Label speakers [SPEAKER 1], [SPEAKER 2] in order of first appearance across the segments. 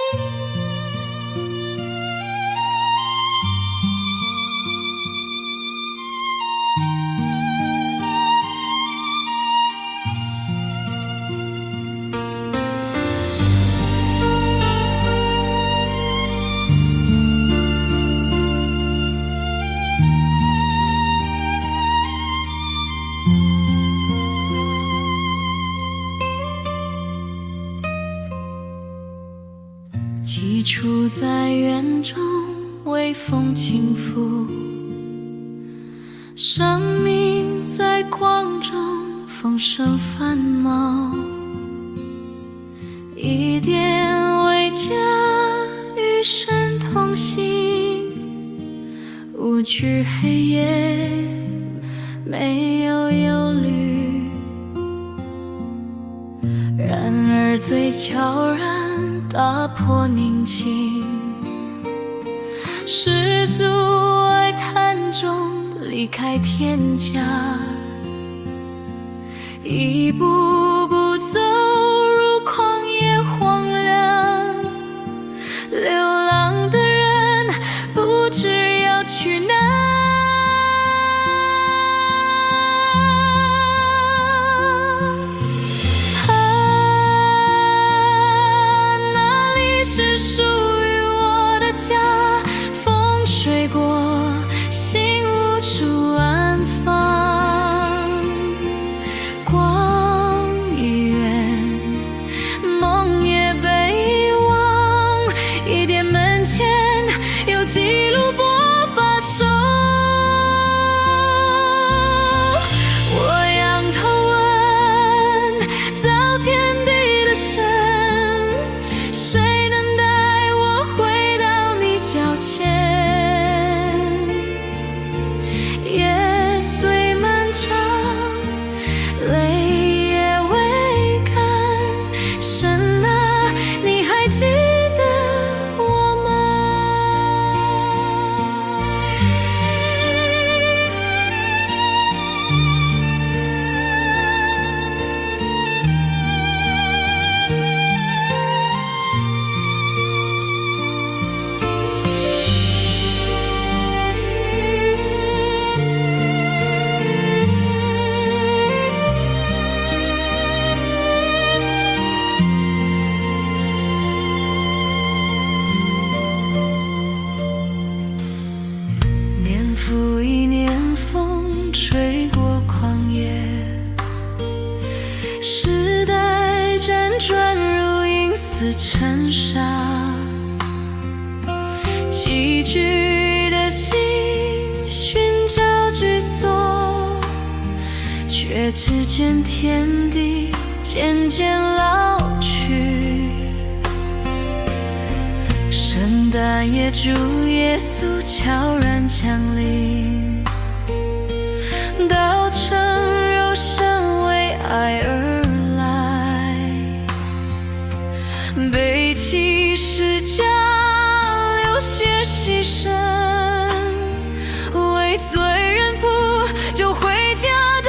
[SPEAKER 1] 寄处在园中，微风轻拂，生命在光中丰盛繁茂，一点为家，与神同行，无惧黑夜，没有忧虑，然而最悄然打破宁静，失足哀叹中离开天家，一步步走入旷野荒凉，流浪的人不知要去哪，是属于我的家，风吹过，心无处安放，光已远，梦也被遗忘，一点门前有记录播把手，我仰头问造天地的神，谁能带我回到你脚前？夜虽漫长，泪也未干，神啊，你还记得我吗？年复一年，风吹过旷野，时代辗转如影似尘沙，寄居的心寻找居所，却只见天地渐渐老去，圣诞夜主耶稣悄然降临，道成肉身为爱而来，背起十架流血牺牲，为罪人铺就回家的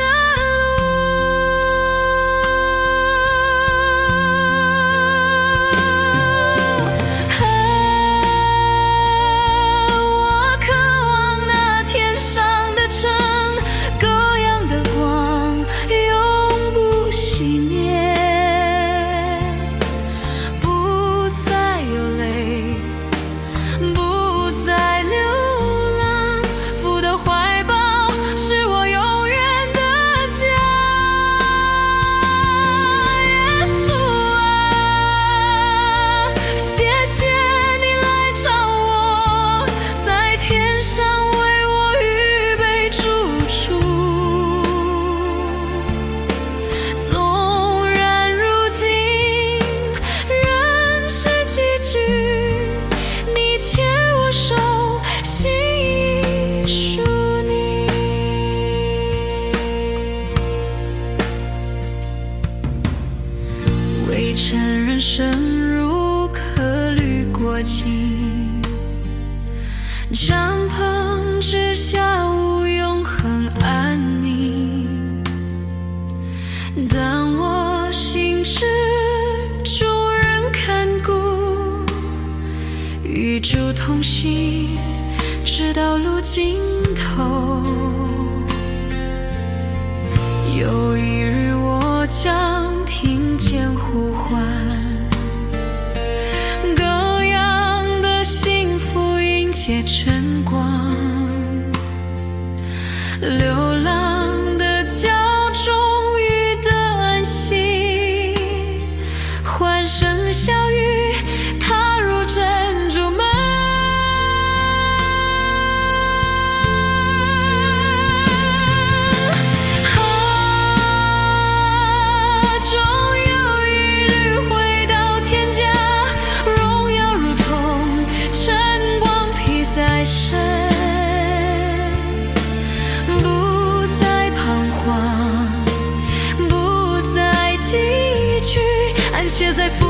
[SPEAKER 1] 深入客旅过境，帐篷之下无永恒安宁，但我心知主人看顾， 与主同行，直到路尽头。有一日我将听见呼唤，各样的幸福迎接晨光，流浪的脚终于得安息，欢声笑语踏入珍珠门。写在